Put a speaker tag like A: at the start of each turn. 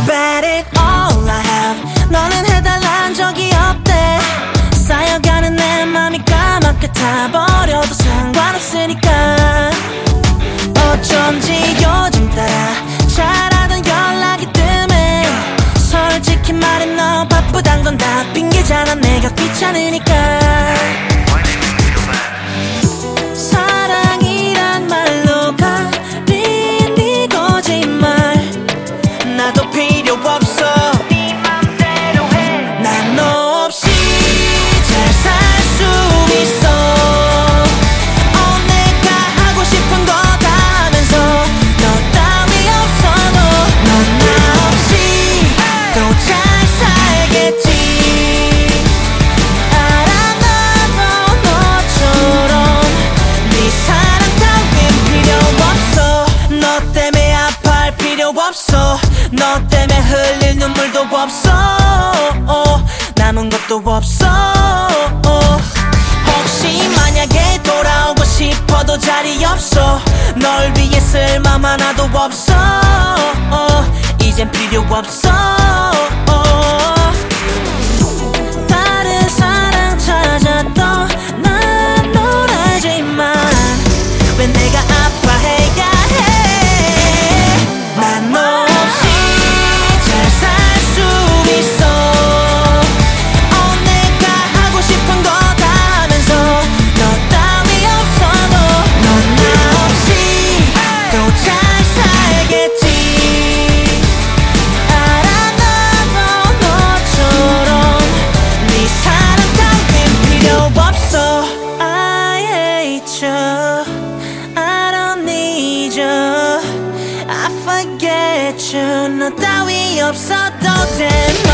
A: bet it all I have. 너는 해달란 적이 없대. 쌓여가는 내 맘이 까맣게 타버려도 상관없으니까. 어쩐지 요즘 따라 잘하던 연락이 뜸해. 솔직히 말해 너 바쁘단 건 다 핑계잖아. 내가 귀찮으니까. 사랑이란 말로 가린 네 거짓말 나도 필요 없어. 네 맘대로 해. 난 너 없이 잘 살 수 있어. 내가 하고 싶은 거 다 하면서 너 따위 없어도 넌 나 없이 또 잘 살겠지. 알아 나도 너처럼 네 사랑 따윈 필요 없어. 너 때문에 아파할 필요 없어. 너 때문에 흘릴 눈물도 없어. 남은 것도 없어. 혹시 만약에 돌아오고 싶어도 자리 없어. 널 위해 쓸 맘 하나도 없어. 이젠 필요 없어. 다른 사랑 찾아도 난 널 알지만 왜 내가 아파해야 해. 난 너 없이 잘 살 수 있어. 내가 하고 싶은 거 다 하면서 너 따위 없어도 넌 나 없이 또 잘 살겠지. 알아 나도 너처럼 네 사랑 따윈 필요 없어. I hate you. I don't need you. I forget you. 너 따위 없어도 돼.